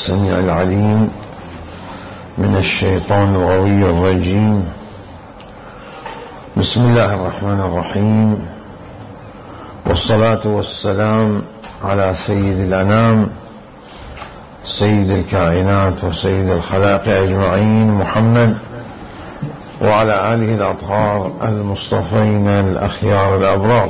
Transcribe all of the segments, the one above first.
السميع العليم من الشيطان الغوي الرجيم. بسم الله الرحمن الرحيم، والصلاة والسلام على سيد الأنام سيد الكائنات وسيد الخلائق أجمعين محمد، وعلى آله الأطهار المصطفين الأخيار الأبرار.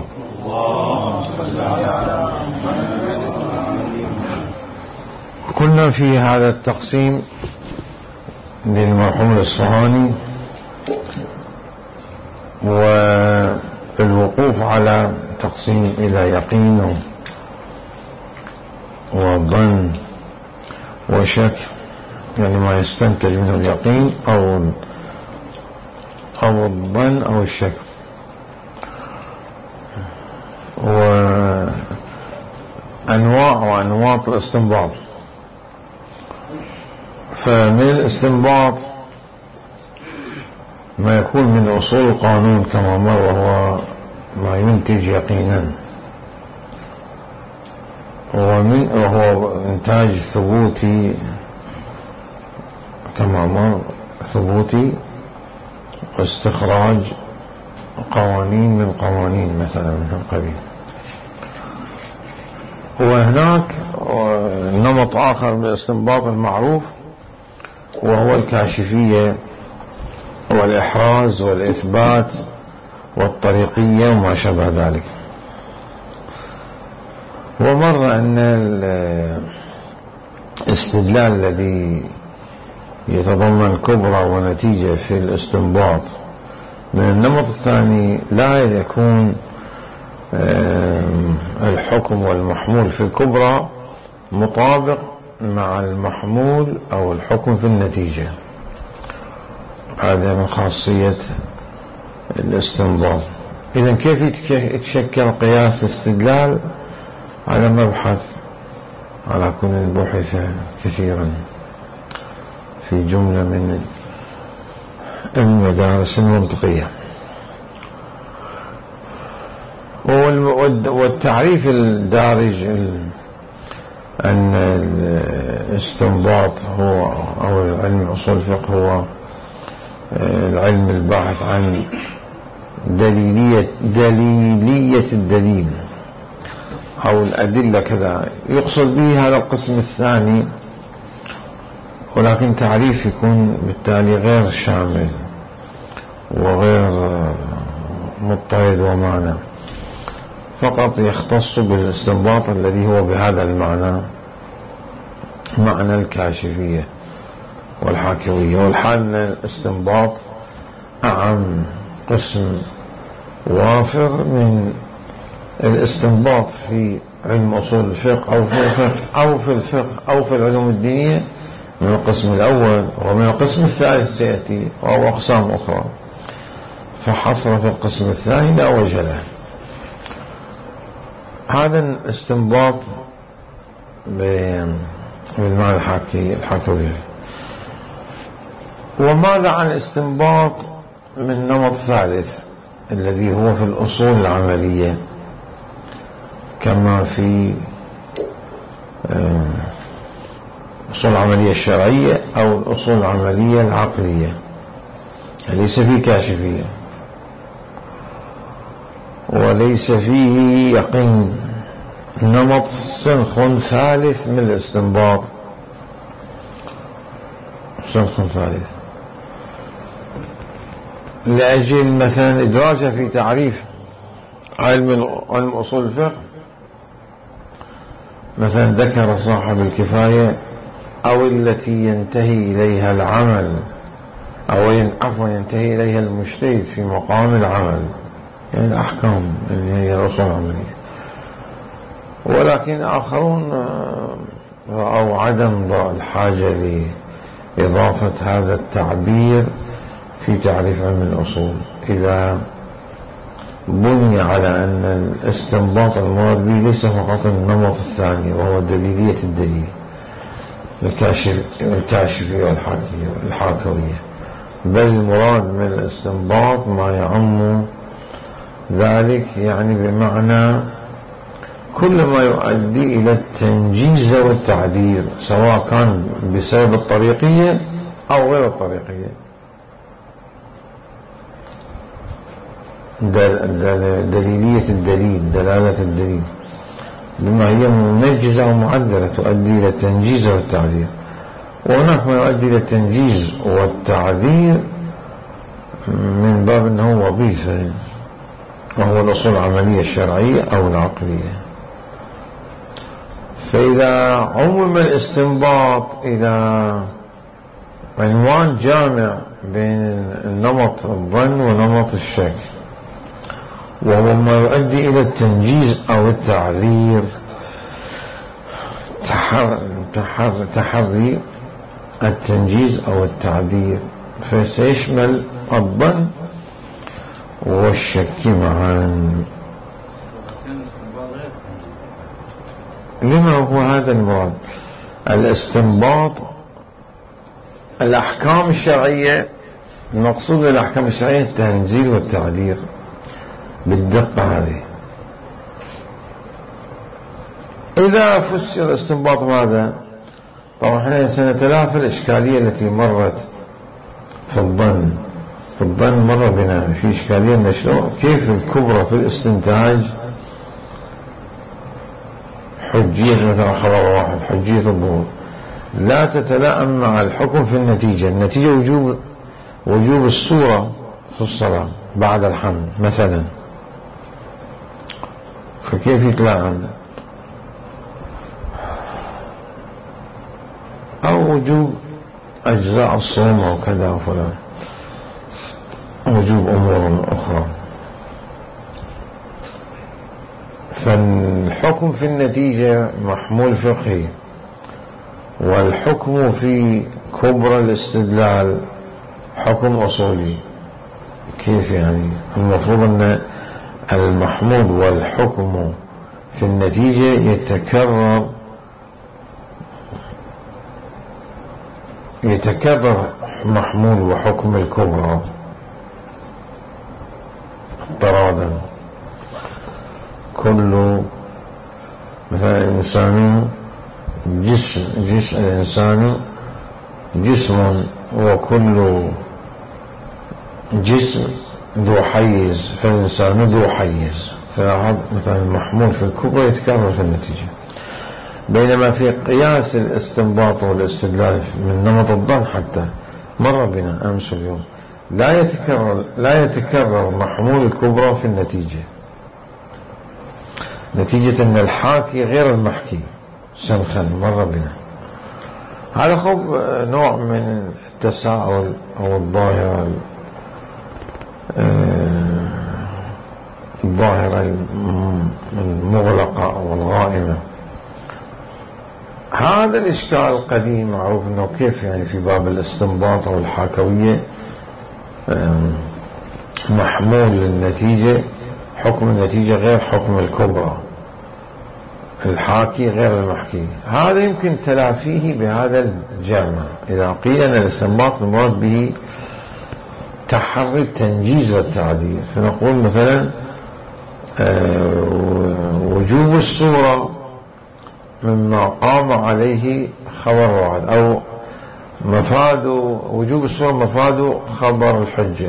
كنا في هذا التقسيم للمرحوم الإصفهاني والوقوف على تقسيم إلى يقين وظن وشك، يعني ما يستنتج منه اليقين أو الظن أو الشك، وأنواع وأنواط الاستنباط. فمن الاستنباط ما يكون من أصول القانون كما مر، وهو ما ينتج يقينا، وهو إنتاج ثبوتي كما مر، ثبوتي واستخراج قوانين من قوانين مثلا من القبيل. وهناك نمط آخر من الاستنباط المعروف، وهو الكاشفية والإحراز والإثبات والطريقية وما شابه ذلك. ومر أن الاستدلال الذي يتضمن كبرى ونتيجة في الاستنباط من النمط الثاني لا يكون الحكم والمحمول في الكبرى مطابق مع المحمول أو الحكم في النتيجة. هذا من خاصية الاستنباط. إذن كيف يتشكل قياس استدلال؟ على مبحث على كل بحث كثيرا في جملة من المدارس المنطقية. والتعريف الدارج أن الاستنباط هو أو علم أصول الفقه هو العلم الباحث عن دليلية الدليل أو الأدلة كذا، يقصد به هذا القسم الثاني، ولكن تعريف يكون بالتالي غير شامل وغير مضطرد ومعنى، فقط يختص بالاستنباط الذي هو بهذا المعنى، معنى الكاشفية والحاكوية. والحال أن الاستنباط أعم قسم وافر من الاستنباط في علم أصول الفقه أو في الفقه أو في العلوم الدينية من القسم الأول، ومن القسم الثالث سيأتي وهو أقسام أخرى، فحصر في القسم الثاني لا وجه له. هذا الاستنباط بالمعنى الحاكوي. وماذا عن الاستنباط من نمط ثالث الذي هو في الأصول العملية، كما في الأصول العملية الشرعية أو الأصول العملية العقلية، ليس فيه كاشفية وليس فيه يقين، نمط سنخ ثالث من الاستنباط، سنخ ثالث لأجل مثلا إدراجه في تعريف علم أصول الفقه. مثلا ذكر صاحب الكفاية أو التي ينتهي إليها العمل، أو ينتهي إليها المجتهد في مقام العمل، يعني الأحكام اللي هي الأصول العملية. ولكن آخرون رأوا عدم الحاجة لإضافة هذا التعبير في تعريف علم الأصول، إذا بني على أن الاستنباط المراد به ليس فقط النمط الثاني وهو دليلية الدليل، الكاشفية والحاكوية، بل المراد من الاستنباط ما يعم ذلك، يعني بمعنى كل ما يؤدي إلى التنجيز والتعديل، سواء كان بسبب الطريقية أو غير الطريقية. دليلية الدليل، دلالة الدليل، بما هي منجزة ومعدلة تؤدي إلى التنجيز والتعديل. وهناك ما يؤدي إلى التنجيز والتعديل من باب أنه وظيفة، وهو الأصول العملية الشرعية أو العقلية. فإذا عمم الاستنباط إلى عنوان جامع بين نمط الظن ونمط الشك، وهو ما يؤدي إلى التنجيز أو التعذير، تحري التنجيز أو التعذير، فسيشمل الظن والشك معا. لما هو هذا المراد؟ الاستنباط، الأحكام الشرعية، المقصود بالأحكام الشرعية التنزيل والتعديل بالدقة هذه. إذا فسر الاستنباط ماذا؟ طبعا احنا سنتلافى الإشكالية التي مرت في الظن. في الظن مر بنا في إشكالية نشوف كيف الكبرى في الاستنتاج حجية مثلا خبر واحد، حجية الظهور لا تتلائم مع الحكم في النتيجة. النتيجة وجوب الصورة في الصلاة بعد الحمل مثلا، فكيف يتلائم؟ أو وجوب أجزاء الصوم أو كذا وفلان، وجوب أمور أخرى. فالحكم في النتيجة محمول فقهي، والحكم في كبرى الاستدلال حكم أصولي. كيف يعني؟ المفروض أن المحمول والحكم في النتيجة يتكرر محمول وحكم الكبرى اضطرادا. كل مثلا الإنسان جسم الإنسان جسم، وكل جسم ذو حيز، فالإنسان ذو حيز، فهذا مثلا المحمول في الكبرى يتكرر في النتيجة. بينما في قياس الاستنباط والاستدلال من نمط الظن حتى مر بنا أمس اليوم لا يتكرر محمول الكبرى في النتيجة، نتيجة أن الحاكي غير المحكي سنخن مر بنا. هذا خب نوع من التساؤل أو الظاهرة المغلقة أو الغائمة. هذا الإشكال القديم معروف أنه كيف يعني في باب الاستنباط أو الحاكوية محمول للنتيجة، حكم النتيجة غير حكم الكبرى، الحاكي غير المحكي. هذا يمكن تلافيه بهذا الجامع إذا قيل أن الاستنباط المراد به تحري التنجيز والتعديل، فنقول مثلا وجوب الصورة مما قام عليه خبر واحد، أو مفاد وجوب الصورة مفاد خبر الحجة،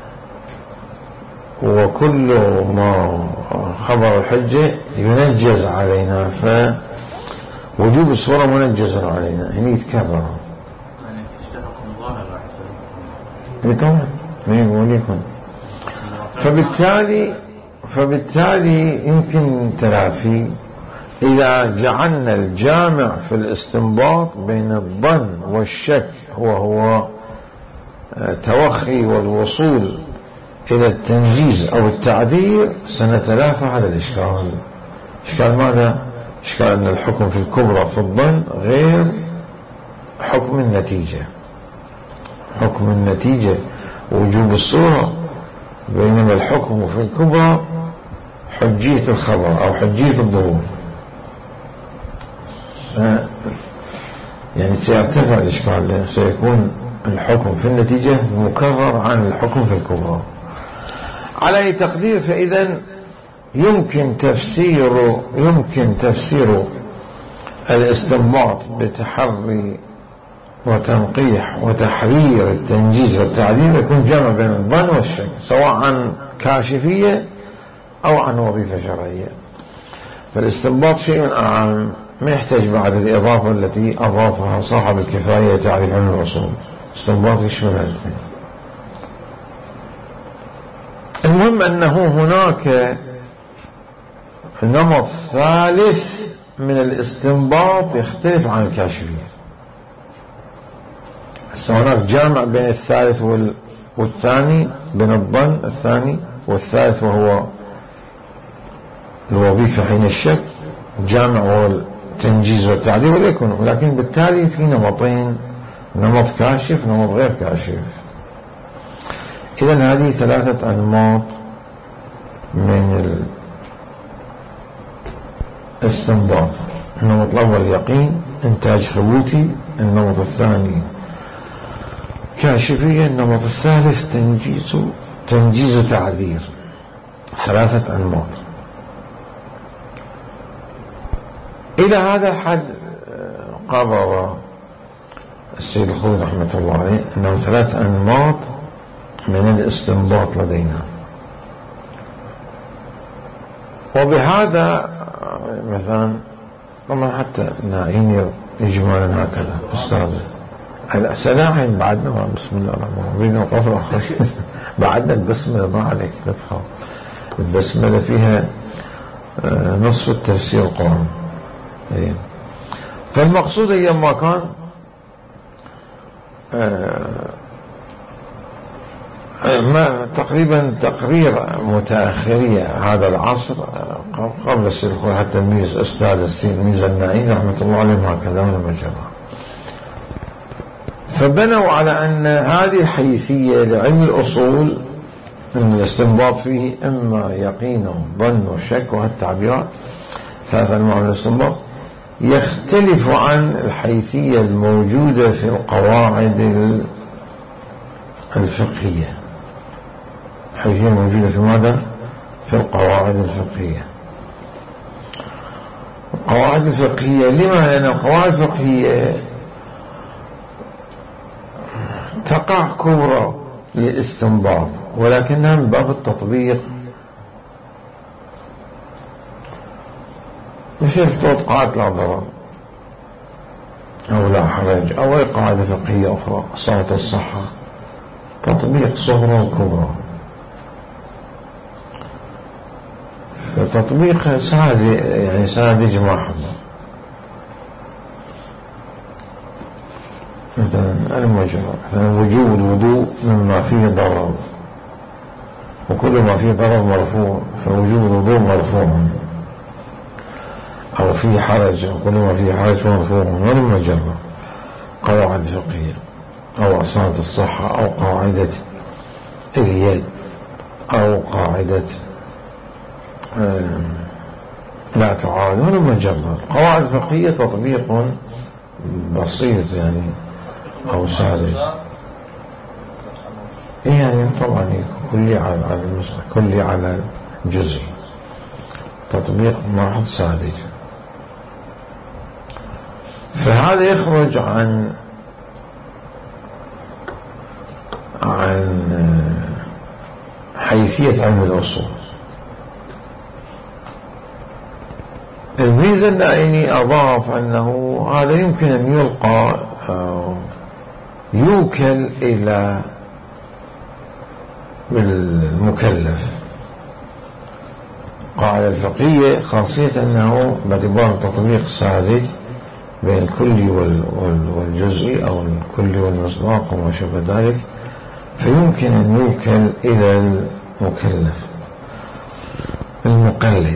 وكل ما خبر الحجة ينجز علينا، فوجوب الصورة منجز علينا، هنا يتكرر. يعني تشتهكم ظاهر أحسن طبعا مين وليكن. فبالتالي يمكن تلافي إذا جعلنا الجامع في الاستنباط بين الظن والشك هو توخي والوصول إلى التنجيز أو التعذير، سنتلافى هذا الإشكال. إشكال ماذا؟ إشكال أن الحكم في الكبرى في الظن غير حكم النتيجة. حكم النتيجة وجوب الصورة، بينما الحكم في الكبرى حجية الخبر أو حجية الظهور. يعني سيرتفع الإشكال، سيكون الحكم في النتيجة مكرر عن الحكم في الكبرى على أي تقدير. فإذا يمكن تفسير الاستنباط بتحري وتنقيح وتحرير التنجيز والتعديل، يكون جمع بين الظن والشك، سواء عن كاشفية أو عن وظيفة شرعية. فالاستنباط شيء أعم، ما يحتاج بعد الإضافة التي أضافها صاحب الكفاية تعريف علم الأصول. استنباط يشمل الاثنين. المهم أنه هناك نمط ثالث من الاستنباط يختلف عن الكاشفية. هناك جامع بين الثالث والثاني، بين الظن الثاني والثالث وهو الوظيفة حين الشك، جامع هو التنجيز والتعديل وليكن، ولكن بالتالي في نمطين، نمط كاشف ونمط غير كاشف. إذن هذه ثلاثة أنماط من الاستنباط. النمط الأول يقين، إنتاج ثبوتي. النمط الثاني كاشفية. النمط الثالث تنجيز تعذير. ثلاثة أنماط. إلى هذا الحد قرر السيد الخوئي رحمة الله عليه أنه ثلاث أنماط من الاستنباط لدينا. وبهذا مثلا طبعا حتى نعيني إجمالا هكذا أستاذ سلاحين بعدنا، بسم الله الرحمن الرحيم، بعدنا البسملة، ما عليك لا تخاف، البسملة فيها نصف التفسير القرآن. فالمقصود أيما كان ما تقريبا تقرير متأخرية هذا العصر قبل السيد الخوئي حتى الميز أستاذ السيد ميز النعيم رحمة الله عليهم هكذا من المجرى. فبنوا على أن هذه الحيثية لعلم الأصول أن الاستنباط فيه إما يقين وظن وشك، وهالتعبيرات ثلاثة أنواع من الاستنباط، يختلف عن الحيثية الموجودة في القواعد الفقهية. الحيثية الموجودة في ماذا؟ في القواعد الفقهية. القواعد الفقهية لما؟ لأن القواعد الفقهية تقع كبرى للاستنباط، ولكنها من باب التطبيق، مثل فتوى قاعدة لا ضرر أو لا حرج أو أي قاعدة فقهية أخرى، صلاة الصحة، تطبيق صغرى وكبرى. فتطبيق ساذج ما حضر. مثلا المجرى، وجوب الوضوء مما فيه ضرر، وكل ما فيه ضرر مرفوع، فوجوب الوضوء مرفوع، أو فيه حرج، وكل ما فيه حرج مرفوع. والمجرى قواعد فقهية، أو صلاة الصحة، أو قاعدة اليد، أو قاعدة لا تعارض. والمجرى قواعد فقهية تطبيق بسيط يعني أو سهل، يعني طبعا كلي على جزء، تطبيق محض ساذج. فهذا يخرج عن حيثية علم الأصول. الميزة النائني أضاف أنه هذا يمكن أن يلقى يوكل إلى المكلف. قاعدة الفقهية خاصية أنه باعتبار تطبيق ساذج بين الكلي والجزئي، أو الكلي والمصداق وما شابه ذلك، فيمكن أن يوكل إلى المكلف المقلد.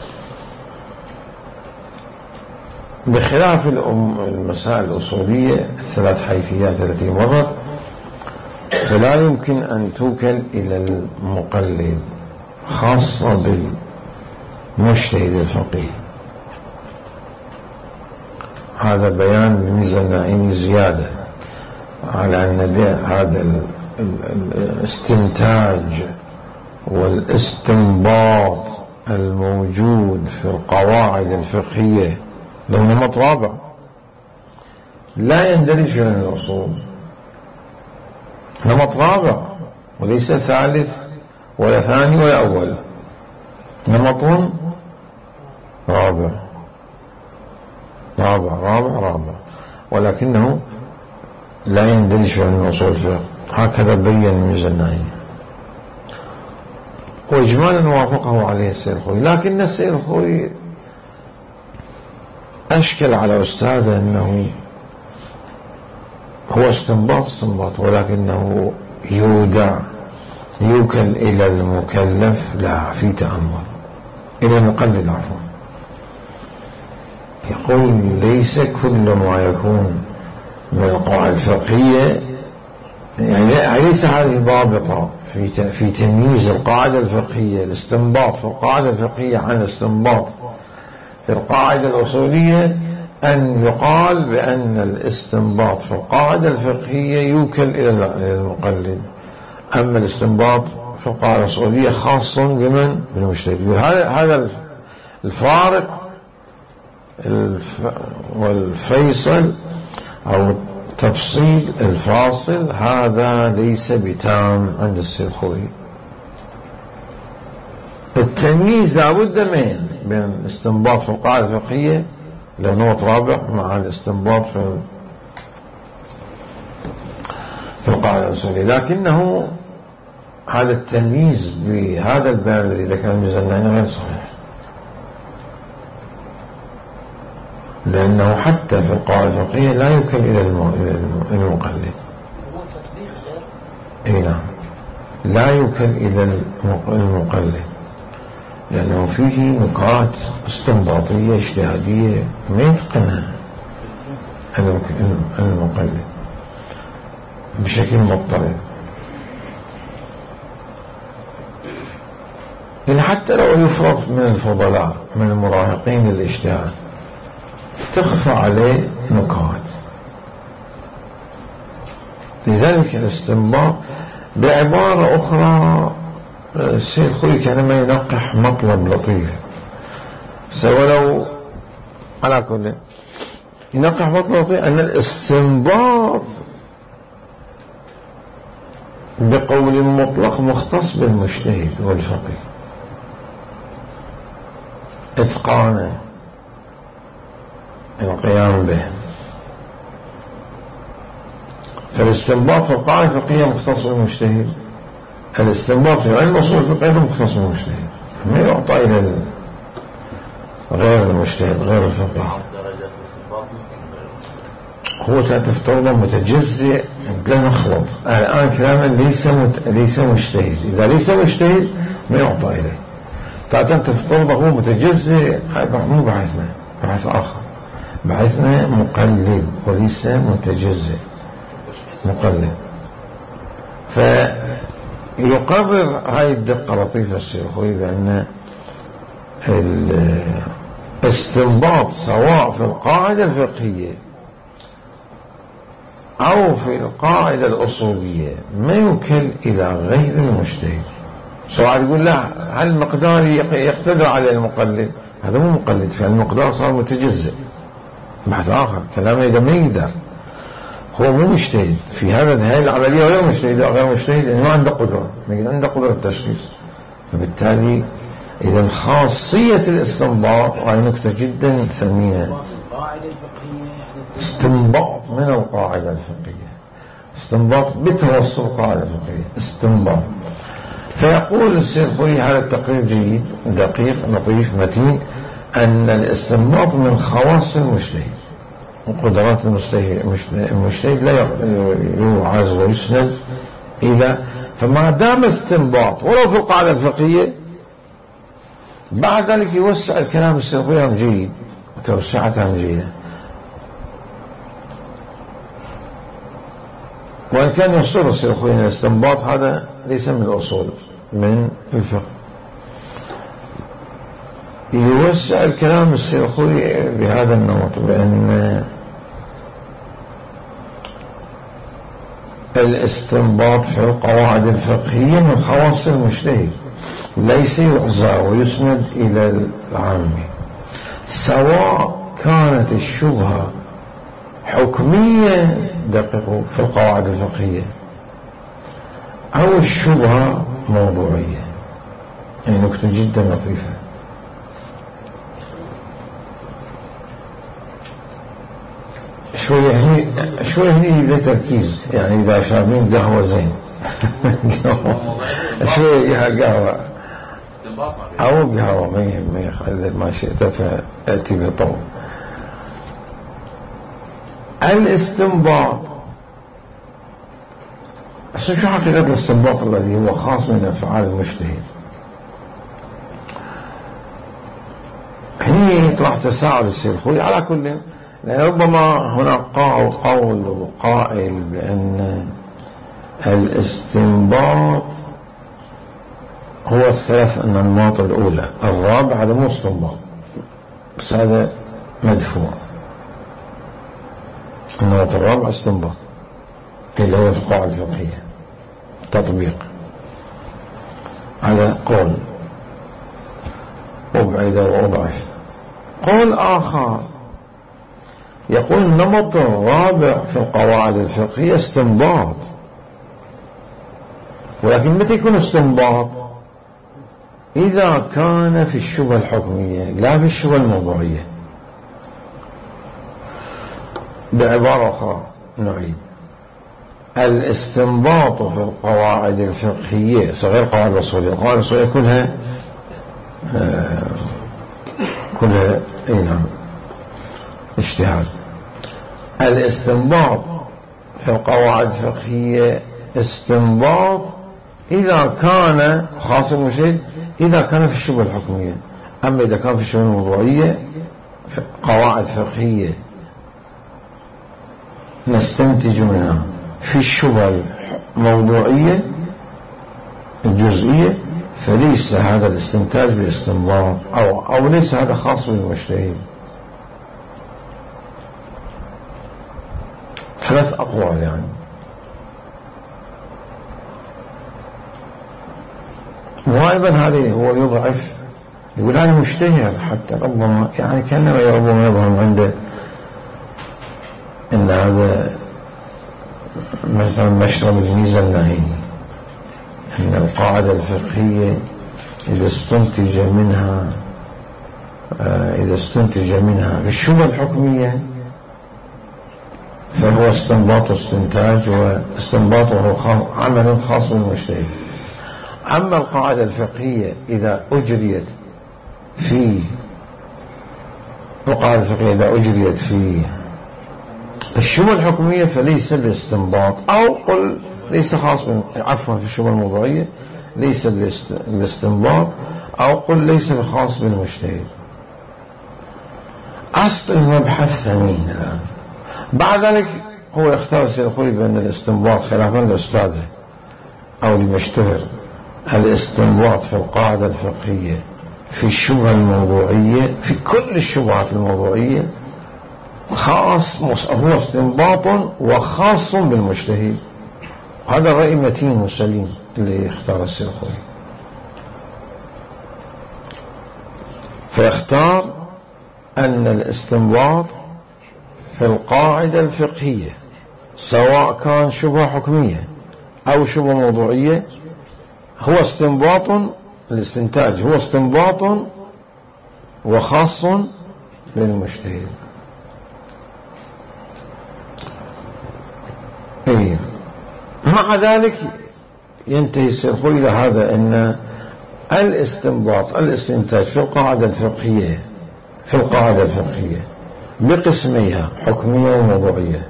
بخلاف المسائل الأصولية الثلاث حيثيات التي مرت، فلا يمكن أن توكل إلى المقلد، خاصة بالمجتهد الفقيه. هذا بيان الميزة النائني زيادة على أن هذا الاستنتاج والاستنباط الموجود في القواعد الفقهية له نمط رابع لا يندرج في الأصول، نمط رابع وليس ثالث ولا ثاني ولا أول، نمط رابع رابع رابع رابع، ولكنه لا يندرج في الأصول الفقه. هكذا بين الميزانية، وإجمالا وافقه عليه السيد الخوئي. لكن السيد الخوئي أشكل على أستاذه أنه هو استنباط ولكنه يوكل إلى المكلف لا في تأمل، إلى المقلد عفوا. يقول ليس كل ما يكون من القواعد الفقهية، يعني ليس هذه ضابطة في تمييز القاعدة الفقهية، الاستنباط في القاعدة الفقهية عن الاستنباط في القاعدة الأصولية، أن يقال بأن الاستنباط في القاعدة الفقهية يوكل إلى المقلد، أما الاستنباط في القاعدة الأصولية خاص بالمجتهد. هذا الفارق والفيصل أو التفصيل الفاصل هذا ليس بتام عند السيد الخوئي. التمييز لابد بين الاستنباط في القاعدة الفقهية لنمط رابع مع الاستنباط في القاعدة الأصولية، لكنه هذا التمييز بهذا البيان الذي ذكر الميزاني غير صحيح، لأنه حتى في القواعد الفقهية لا يوكل إلى المقلد. أي نعم، لا يوكل إلى المقلد، لأنه فيه نكات استنباطية اجتهادية ما يتقنها المقلد بشكل مضطرد. إن حتى لو يفرض من الفضلاء من المراهقين للاجتهاد تخفى عليه نكات، لذلك الاستنباط بعبارة أخرى السيد الخوئي كانما ينقح مطلب لطيف، ولو على كل ينقح مطلب لطيف أن الاستنباط بقول مطلق مختص بالمجتهد والفقيه إتقانا القيام به، فالاستنباط في القاعدة الفقهية مختص بالمجتهد، الاستنباط في علم أصول الفقه مختص بالمجتهد، ما يعطى إلى غير المجتهد غير الفقيه. هو تفترض متجزئ، لا نخلط الآن كلاما ليس مجتهد، إذا ليس مجتهد ما يعطى إليه، تفترض هو متجزئ، مو بحثنا بحث آخر، بحثنا مقلد وليس متجزئ مقلد. فيقرر هاي الدقة لطيفة السيد الخوئي بأن الاستنباط سواء في القاعدة الفقهية أو في القاعدة الأصولية ما يوكل إلى غير المجتهد. سواء يقول لا هل المقدار يقتدر على المقلد، هذا مو مقلد، فالمقدار صار متجزئ بحث آخر، كلامه إذا ما يقدر هو مو مجتهد في هذه العملية غير مجتهد، غير مجتهد يعني ما عنده قدرة، ما عنده قدرة التشخيص. فبالتالي إذا خاصية الاستنباط وهي نكتة جدا ثمينة، استنباط من القاعدة الفقهية، استنباط بتوسط القاعدة الفقهية، استنباط. فيقول السيد الخوئي هذا التقرير جيد دقيق لطيف متين، أن الاستنباط من خواص المجتهد وقدرات المجتهد لا يعز ويسند إلى، فما دام استنباط ولو في القاعدة الفقهية بعد ذلك يوسع الكلام السيد الخوئي جيد وتوسعتها جيدة، وإن كان يصور السيد الخوئي أن الاستنباط هذا ليس من الأصول من الفقه. يوسع الكلام السيد الخوئي بهذا النمط، بأن الاستنباط في القواعد الفقهية من خواص المجتهد، ليس يعزى ويسند إلى العام، سواء كانت الشبهة حكمية دققوا في القواعد الفقهية أو الشبهة موضوعية. يعني نكتة جدا لطيفة. شوية هني لتركيز، يعني إذا شاربين قهوة زين شوية قهوة أو قهوة ما يخلي ما شئت فأتي بطول. الاستنباط، شو حقيقة الاستنباط الذي هو خاص من أفعال المجتهد؟ هني يطلع تساؤل يصير خوي على كل، لأن ربما هناك قول قائل بأن الاستنباط هو الثلاث أنماط الأولى، الرابع هذا مو استنباط، بس هذا مدفوع. النمط الرابع استنباط اللي هو في القواعد الفقهية تطبيق. هذا قول أبعد وأضعف. قول آخر يقول النمط الرابع في القواعد الفقهية استنباط، ولكن متى يكون استنباط؟ إذا كان في الشبهة الحكمية لا في الشبهة الموضوعية. بعبارة أخرى نعيد، الاستنباط في القواعد الفقهية غير القواعد الأصولية، القواعد الأصولية كلها نعم اجتهاد. الاستنباط في القواعد الفقهية استنباط إذا كان خاص المجتهد، إذا كان في الشبهة الحكمية. أما إذا كان في الشبهة الموضوعية في قواعد فقهية نستنتج منها في الشبهة الموضوعية الجزئية، فليس هذا الاستنتاج بالاستنباط أو ليس هذا خاص بالمجتهد. ثلاث أقوال يعني. وأيضا هذه هو يضعف، يقول أنا مجتهد، حتى ربما يعني كأنما ربما يظهر عنده إن هذا مثلا مشرب الميزة الناهيني، أن القاعدة الفقهية إذا استنتج منها في الشبهة الحكمية فهو استنباط واستنتاج، واستنباطه عمل خاص بالمجتهد. أما القاعدة الفقهية إذا أجريت في الشبهة الحكمية فليس بالاستنباط، أو قل ليس خاص عفوا في الشبهة الموضوعية ليس بالاستنباط، أو قل ليس خاص بالمجتهد. أصل المبحث ثمين الآن. بعد ذلك هو يختار سيقول بأن الاستنباط خلافا لأستاذه أو لمشتهر، الاستنباط في القاعدة الفقهية في الشبهة الموضوعية في كل الشبهات الموضوعية خاص، هو استنباط وخاص بالمجتهد. هذا الرأي متين وسليم اللي اختار السيقوي، فيختار أن الاستنباط في القاعدة الفقهية سواء كان شبهة حكمية أو شبهة موضوعية هو استنباط، الاستنتاج هو استنباط وخاص للمجتهد. مع ذلك ينتهي السيقوي إلى هذا، أن الاستنتاج في القاعدة الفقهية بقسميها حكمية وموضوعية.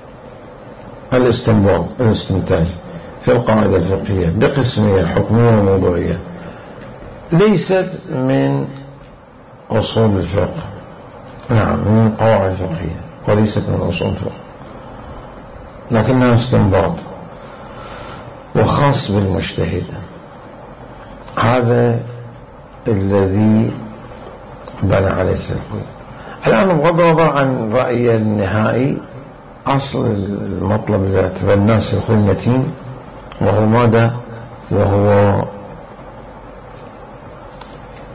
الاستنتاج في القاعدة الفقهية بقسميها حكمية وموضوعية ليست من أصول الفقه، نعم من قواعد فقهية وليست من أصول الفقه، لكنها استنباط وخاص بالمجتهد. هذا الذي بنى عليه السيقوي. الآن بغض النظر عن رأي النهائي، أصل المطلب الذي تبناه السيقوي المتين وهو ماذا؟ وهو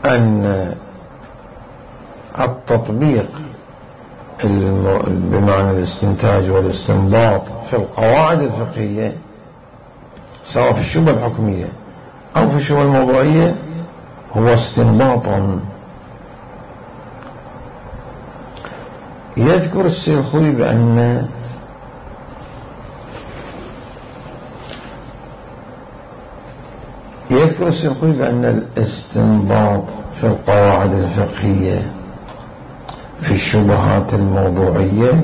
أن التطبيق بمعنى الاستنتاج والاستنباط في القواعد الفقهية سواء في الشبهة الحكمية أو في الشبهة الموضوعية هو استنباطا. يذكر السيد الخوئي بأن الاستنباط في القواعد الفقهية في الشبهات الموضوعية،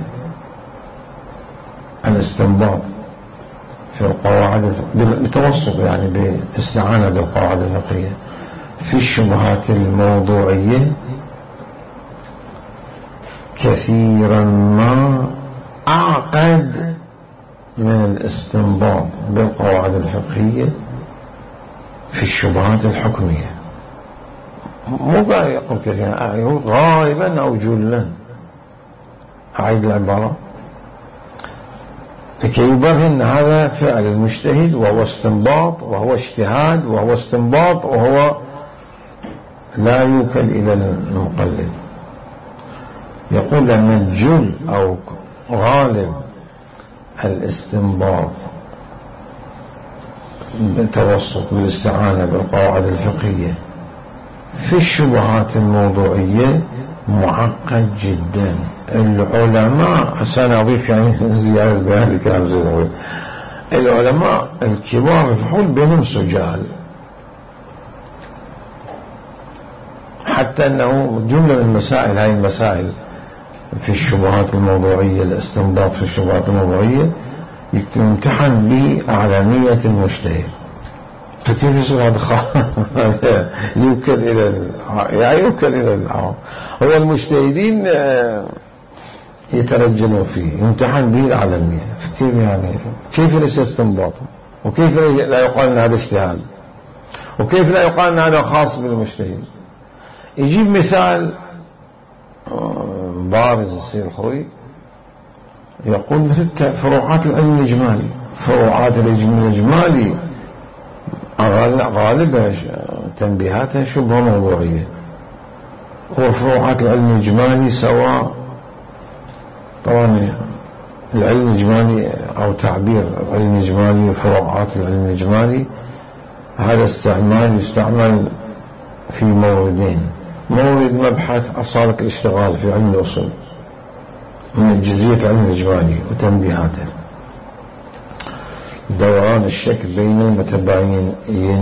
الاستنباط في القواعد بتوسط يعني باستعانة بالقواعد الفقهية في الشبهات الموضوعية كثيرا ما أعقد من الاستنباط بالقواعد الفقهية في الشبهات الحكمية. مو قاعد يقول كثيرا، غالبا أو جلا. أعيد العبارة لكي يبرهن هذا فعل المجتهد وهو استنباط وهو اجتهاد وهو استنباط وهو لا يوكل إلى المقلد. يقول أن جل أو غالب الاستنباط بالتوسط بالاستعانة بالقواعد الفقهية في الشبهات الموضوعية معقد جدا. العلماء سنضيف يعني زيادة بهذا الكلام زي العلماء الكبار الفحول بينهم سجال، حتى أنه جملة من المسائل، هاي المسائل في الشبهات الموضوعية، الاستنباط في الشبهات الموضوعية يمتحن بأعلامية المجتهد. فكيف يصير هذا يوكل إلى العوام؟ هو المجتهدين يترجموا فيه، يمتحن به العالمية. فكيف يعني كيف ليس استنباط؟ وكيف لا يقال أن هذا اجتهاد؟ وكيف لا يقال أن هذا خاص بالمجتهد؟ يجيب مثال بارز السيد الخوئي، يقول مثل فروعات العلم الإجمالي. فروعات العلم الإجمالي غالبا تنبيهاتها شبه موضوعية، وفروعات العلم الإجمالي سواء. طبعا العلم الإجمالي أو تعبير العلم الإجمالي وفروعات العلم الإجمالي هذا استعمال يستعمل في موردين: مورد مبحث أصالة الاشتغال في علم الأصول من جزئية العلم الإجمالي وتنبيهاته، دوران الشك بين المتباينين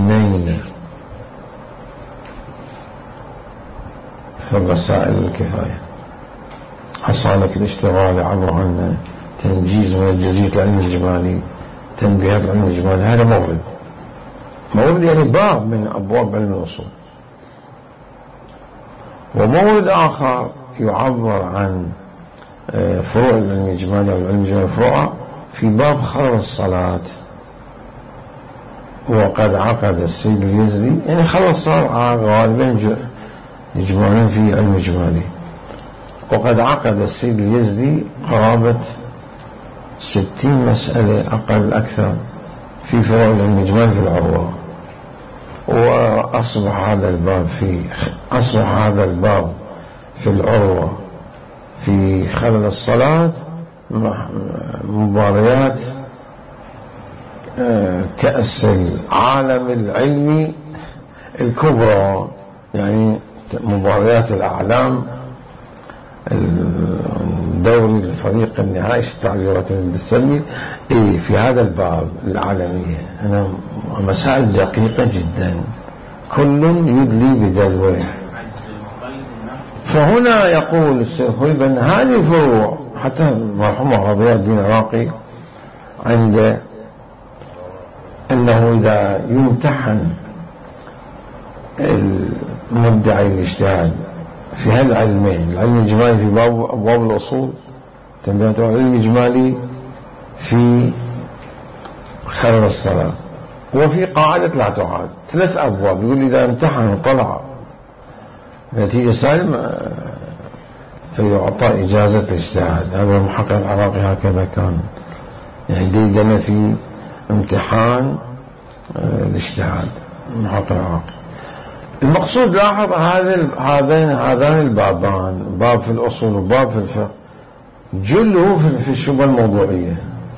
في الرسائل الكفاية، أصالة الاشتغال عبر عن تنجيز من جزئية العلم الإجمالي، تنبيهات العلم الإجمالي. هذا مورد يعني باب من أبواب علم الأصول. ومورد آخر يعبر عن فروع العلم الإجمالي أو العلم الإجمالي فروع في باب خلل الصلاة. وقد عقد السيد اليزدي يعني خلل الصلاة غالبا إجمالا في علم الإجمالي، وقد عقد السيد اليزدي قرابة 60 مسألة أقل أكثر في فروع العلم الإجمالي في العروة. وأصبح هذا الباب في العروة في خلل الصلاة مباريات كأس العالم العلمي الكبرى، يعني مباريات الأعلام، الدوري الفريق النهائي في التعبيرات السلمية في هذا الباب العالمية. أنا مسائل دقيقة جدا، كل يدلي بدلوه. فهنا يقول السيد الخوئي بأن هذه الفروع، حتى مرحوم ضياء الدين العراقي عند أنه إذا يمتحن المدعي الاجتهاد في هذا العلمين، العلم الإجمالي في أبواب الأصول، تنبيهات العلم الإجمالي في خلل الصلاة، وفي قاعدة لا تعاد، 3 أبواب. يقول إذا امتحن وطلع نتيجة سالمة فيعطى إجازة الاجتهاد. هذا المحقق العراقي هكذا كان، يعني ديدنا في امتحان الاجتهاد المحقق العراقي. المقصود لاحظ هذان البابان، باب في الأصول وباب في الفقه، جله في الشبهة الموضوعية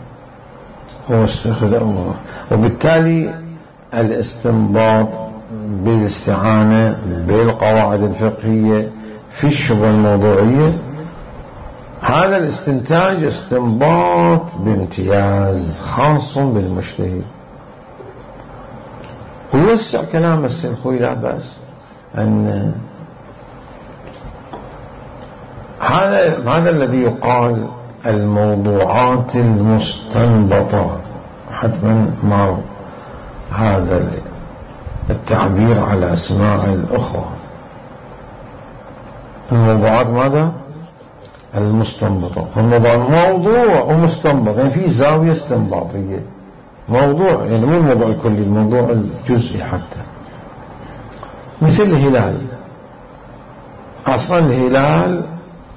وبالتالي الاستنباط بالاستعانة بالقواعد الفقهية في الشبهة الموضوعية، هذا الاستنتاج استنباط بامتياز خاص بالمجتهد. ويوسع كلام السلخوي لا بأس أن هذا الذي يقال الموضوعات المستنبطة، حتما ما هذا التعبير على أسماء الأخوة. الموضوعات ماذا؟ المستنبطة. موضوع ومستنبط، يعني في زاوية استنباطية. موضوع يعني مو الموضوع الكلي، الموضوع الجزئي حتى. مثل الهلال، أصلا الهلال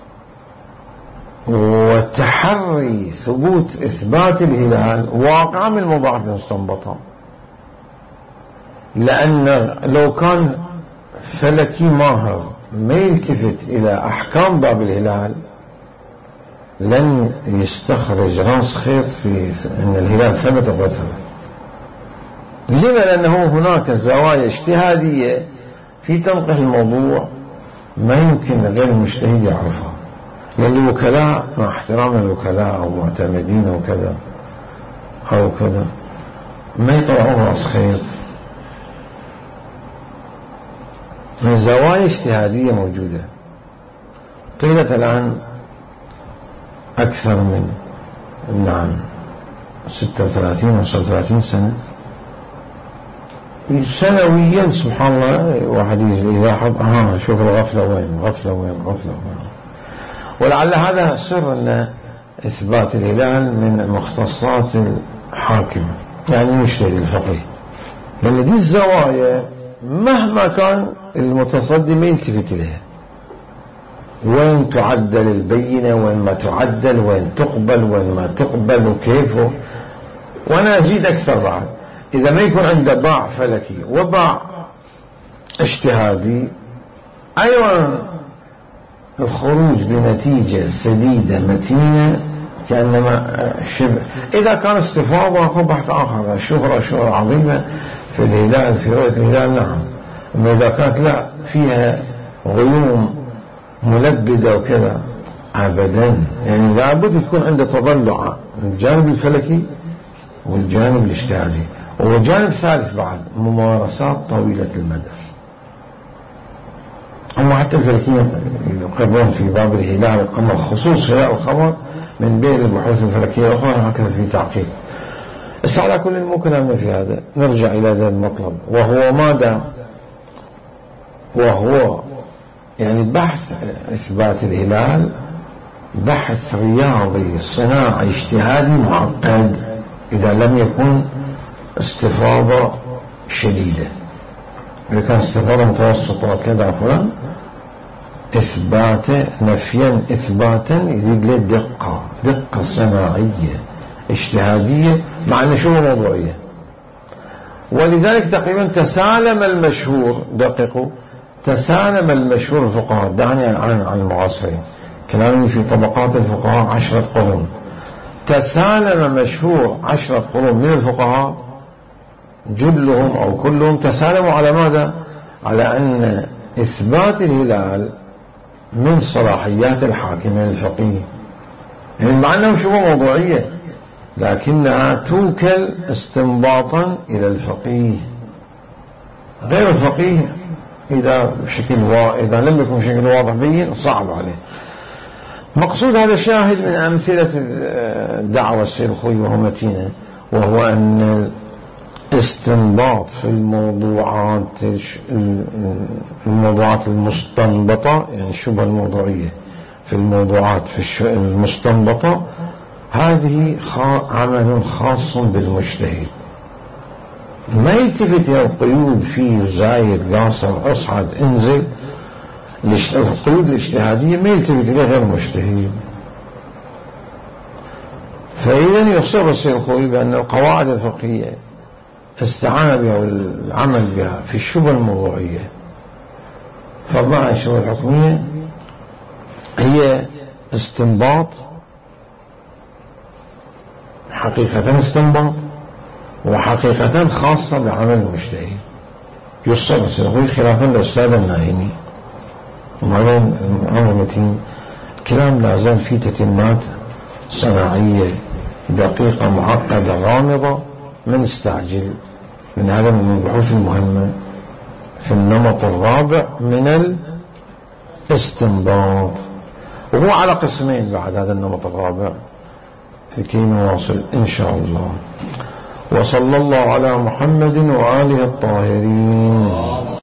وتحري إثبات الهلال واقع من الموضوعات المستنبطة، لأن لو كان فلكي ماهر ما يلتفت إلى أحكام باب الهلال لن يستخرج راس خيط في أن الهلال ثبت أو غير ثبت. لما؟ لأنه هناك زوايا اجتهادية في تنقيح الموضوع ما يمكن غير المجتهد يعرفها، لأن الوكلاء مع احترام الوكلاء أو معتمدين أو كذا أو كذا ما يطلعون راس خيط من زوايا اجتهادية موجودة. طيلة الآن أكثر من 36 أو 37 سنة سنويا سبحان الله واحد يلاحظ شوف الغفلة وين غفلة وين غفلة وين. ولعل هذا سر أن إثبات الهلال من مختصات الحاكم يعني المجتهد الفقيه، لأن دي الزوايا مهما كان المتصدي ما يلتفت إليها، وين تعدل البينة وين ما تعدل، وين تقبل وين ما تقبل وكيفه. وأنا أزيد أكثر بعد، إذا ما يكون عنده باع فلكي وباع اجتهادي، أيضا الخروج بنتيجة سديدة متينة كأنما شبه. إذا كان استفاضة فبحث آخر، شهرة عظيمة في الهلال في رؤية الهلال نعم، أما إذا كانت لا فيها غيوم ملبدة وكذا أبدا. يعني لابد يكون عنده تضلع الجانب الفلكي والجانب الاجتهادي، وجانب ثالث بعد ممارسات طويلة المدى. هم حتى الفلكيين يقرون في باب الهلال والقمر، خصوص هلال القمر من بين البحوث الفلكية الأخرى هكذا في تعقيد. بس على كل مو كلامنا في هذا، نرجع إلى هذا المطلب، وهو ماذا؟ وهو يعني بحث إثبات الهلال بحث رياضي صناعي اجتهادي معقد إذا لم يكن استفاضة شديدة. إذا كان استفاضة متوسطة كذا فلان إثباته نفيا إثباتا يزيد له دقة صناعية اجتهادية مع نشوة موضوعية. ولذلك تقريبا تسالم المشهور، دققوا، تسالم المشهور الفقهاء، دعني عن المعاصرين، كلامي في طبقات الفقهاء 10 قرون، تسالم مشهور 10 قرون من الفقهاء جلهم أو كلهم تسالموا على ماذا؟ على أن إثبات الهلال من صلاحيات الحاكم الفقيه، يعني مع أنه شبه موضوعية لكنها توكل استنباطا إلى الفقيه. غير الفقيه إذا لم يكن بشكل واضح بين صعب عليه. مقصود هذا شاهد من أمثلة الدعوة السلخوي وهو متينة، وهو أن الاستنباط في الموضوعات المستنبطة، يعني الشبهة الموضوعية في الموضوعات في المستنبطة، هذه عمل خاص بالمجتهد، ما يلتفت إلى القيود فيه زايد قاصر اصعد انزل. القيود الاجتهادية ما يلتفت إليها غير المجتهد. فإذا يصر السلخوي بأن القواعد الفقهية استعان بها والعمل بها في الشبهة الموضوعية فالظاهر الشروط الحكمية هي استنباط، حقيقة استنباط، وحقيقة خاصة بعمل المجتهد. يصل يقول خلافا للأستاذ النائمي، ومعلوم الأمر متين، كلام لا زال فيه تتمات صناعية دقيقة معقدة غامضة. من استعجل من هذا من البحوث المهمة في النمط الرابع من الاستنباط، وهو على قسمين بعد هذا النمط الرابع لكي نواصل إن شاء الله. وصلى الله على محمد وآله الطاهرين.